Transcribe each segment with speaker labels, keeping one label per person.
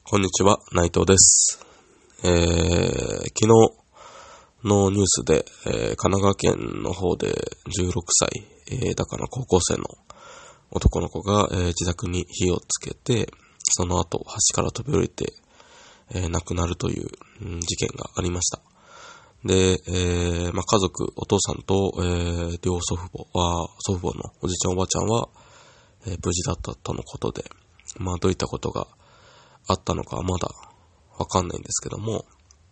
Speaker 1: こんにちは、内藤です。昨日のニュースで、神奈川県の方で16歳、だから高校生の男の子が、自宅に火をつけて、その後橋から飛び降りて、亡くなるという、事件がありました。で、家族、お父さんと、両祖父母のおじいちゃんおばあちゃんは、無事だったとのことで、どういったことがあったのかはまだわかんないんですけども、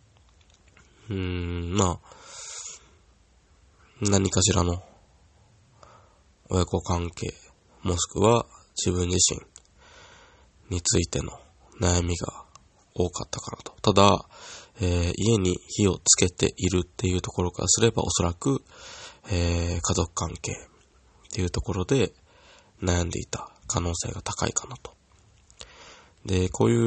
Speaker 1: 何かしらの親子関係、もしくは自分自身についての悩みが多かったかなと。ただ、家に火をつけているっていうところからすればおそらく、家族関係っていうところで悩んでいた可能性が高いかなと。で、こういう、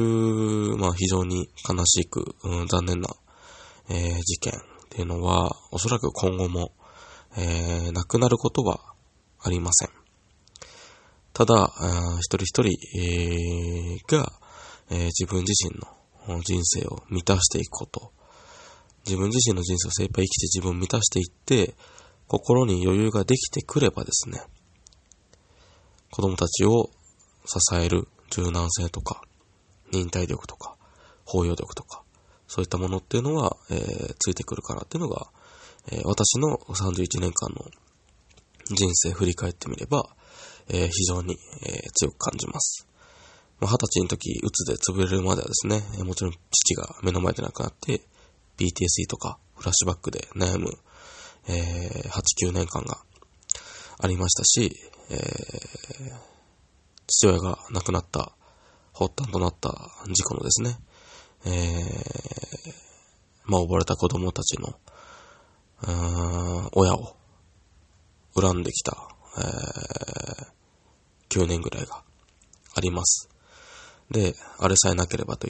Speaker 1: 非常に悲しく、残念な、事件っていうのは、おそらく今後も、なくなることはありません。ただ、一人一人、が、自分自身の人生を満たしていくこと、自分自身の人生を精一杯生きて自分を満たしていって、心に余裕ができてくればですね、子供たちを支える柔軟性とか、忍耐力とか、包容力とか、そういったものっていうのは、ついてくるからっていうのが、私の31年間の人生振り返ってみれば、非常に、強く感じます。20歳の時、うつで潰れるまではですね、もちろん父が目の前で亡くなって、PTSD とかフラッシュバックで悩む、8、9年間がありましたし、父親が亡くなった発端となった事故のですね、溺れた子供たちの、親を恨んできた、9年ぐらいがあります。で、あれさえなければといって、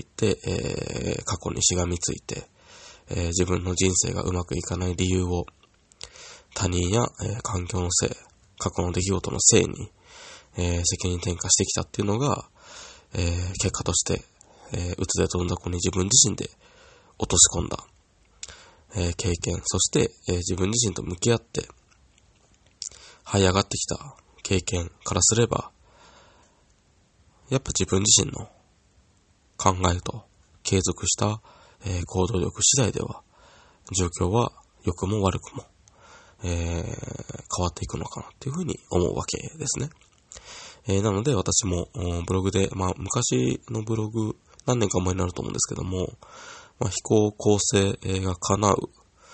Speaker 1: 過去にしがみついて、自分の人生がうまくいかない理由を他人や、環境のせい、過去の出来事のせいに、責任転嫁してきたっていうのが、結果として、うつで飛んだ子に自分自身で落とし込んだ、経験、そして、自分自身と向き合って這い上がってきた経験からすれば、やっぱ自分自身の考えと継続した、行動力次第では状況は良くも悪くも、変わっていくのかなっていうふうに思うわけですね。なので私もブログで、昔のブログ何年か前になると思うんですけども、非行構成が叶う、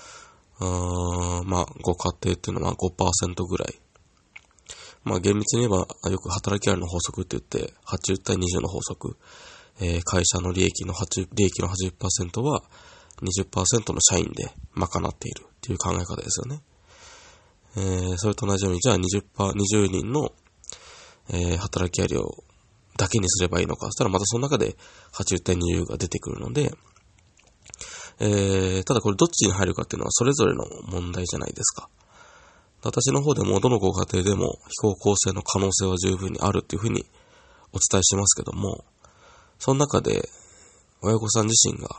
Speaker 1: ご家庭っていうのは 5% ぐらい。厳密に言えばよく働きありの法則って言って、80対20の法則。会社の利益の 80% は 20% の社員で賄っているっていう考え方ですよね。それと同じように、じゃあ20人の働きありをだけにすればいいのか。そしたらまたその中で80対20が出てくるので、ただこれどっちに入るかっていうのはそれぞれの問題じゃないですか。私の方でもどのご家庭でも非行構成の可能性は十分にあるっていうふうにお伝えしますけども、その中で親御さん自身が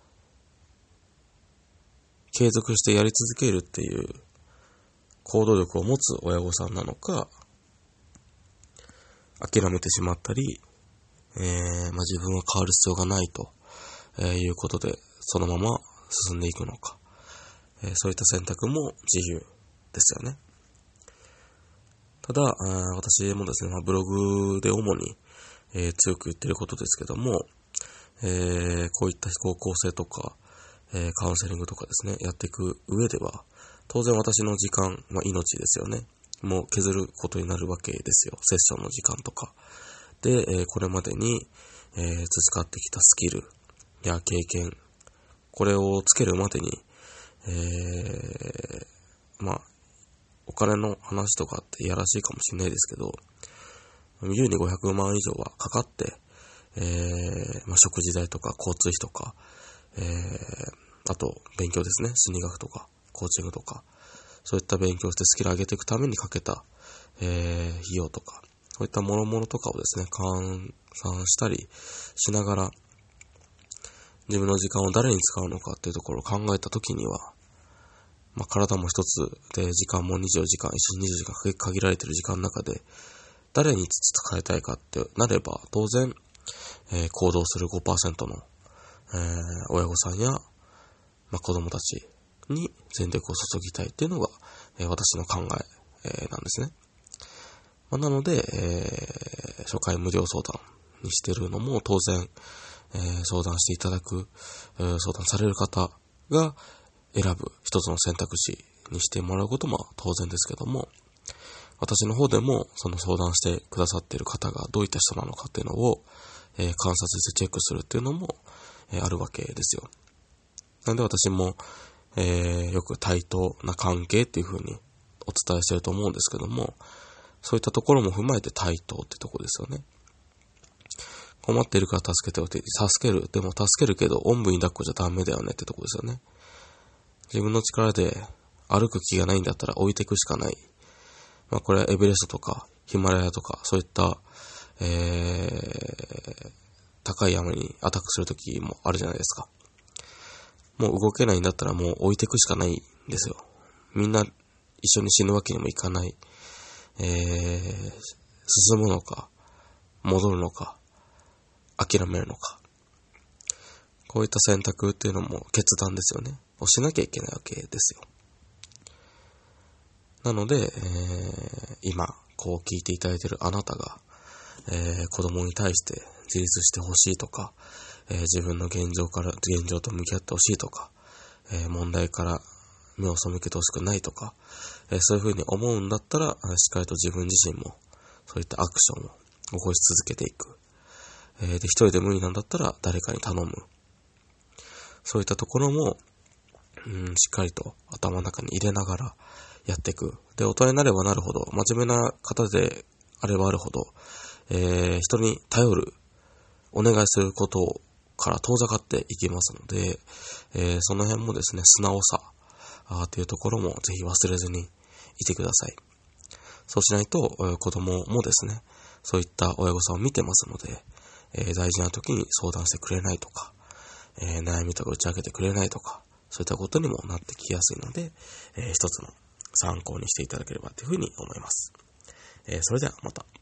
Speaker 1: 継続してやり続けるっていう行動力を持つ親御さんなのか、諦めてしまったり、自分は変わる必要がないと、いうことでそのまま進んでいくのか、そういった選択も自由ですよね。ただ、私もですね、ブログで主に、強く言ってることですけども、こういった非行構成とか、カウンセリングとかですね、やっていく上では、当然私の時間、命ですよね。もう削ることになるわけですよ。セッションの時間とか。で、これまでに、培ってきたスキルや経験、これをつけるまでに、お金の話とかっていやらしいかもしれないですけど、優に500万以上はかかって、食事代とか交通費とか、あと勉強ですね、心理学とかコーチングとか、そういった勉強してスキル上げていくためにかけた、費用とか、そういった諸々とかをですね、換算したりしながら、 自分の時間を誰に使うのかっていうところを考えたときには、体も一つで時間も24時間、1日24時間限られている時間の中で、誰に使いたいかってなれば、当然、行動する 5% の、親御さんや、子供たちに全力を注ぎたいっていうのが、私の考え、なんですね。なので、初回無料相談にしてるのも当然、相談していただく、相談される方が選ぶ一つの選択肢にしてもらうことも当然ですけども、私の方でもその相談してくださっている方がどういった人なのかっていうのを、観察してチェックするっていうのも、あるわけですよ。なんで私も、よく対等な関係っていう風にお伝えしてると思うんですけども、そういったところも踏まえて対等ってとこですよね。困っているから助けてよって、助ける。でも助けるけど、おんぶに抱っこじゃダメだよねってとこですよね。自分の力で歩く気がないんだったら置いていくしかない。これはエベレストとか、ヒマラヤとか、そういった、高い山にアタックするときもあるじゃないですか。もう動けないんだったらもう置いていくしかないんですよ。みんな一緒に死ぬわけにもいかない。進むのか、戻るのか、諦めるのか。こういった選択っていうのも決断ですよね。をしなきゃいけないわけですよ。なので、今、こう聞いていただいているあなたが、子供に対して自立してほしいとか、自分の現状と向き合ってほしいとか、問題から目を背けてほしくないとか、そういうふうに思うんだったら、しっかりと自分自身も、そういったアクションを起こし続けていく。で、一人で無理なんだったら誰かに頼む。そういったところも、しっかりと頭の中に入れながらやっていく。で、大人になればなるほど、真面目な方であればあるほど、人に頼る、お願いすることから遠ざかっていきますので、その辺もですね、素直さっていうところもぜひ忘れずにいてください。そうしないと、子供もですね、そういった親御さんを見てますので、大事な時に相談してくれないとか、悩みとか打ち明けてくれないとか、そういったことにもなってきやすいので、一つの参考にしていただければというふうに思います。それではまた。